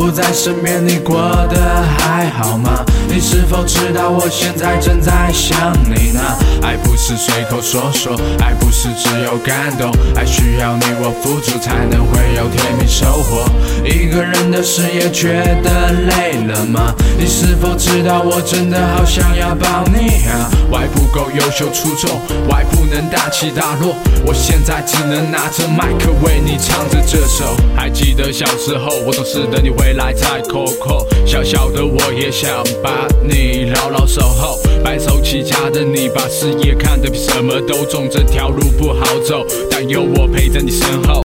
不在身边，你过得还好吗？你是否知道我现在正在想你呢？爱不是随口说说，爱不是只有感动，爱需要你我付出才能会有甜蜜收获。一个人的事也觉得累了吗？你是否知道我真的好想要抱你啊？外不够优秀出众，外不能大起大落，我现在只能拿着麦克为你唱着这首。还记得小时候，我总是等你回来才 call， 小小的我也想把你牢牢守候。白手起家的你，把事业看得比什么都重，这条路不好走，但有我陪在你身后。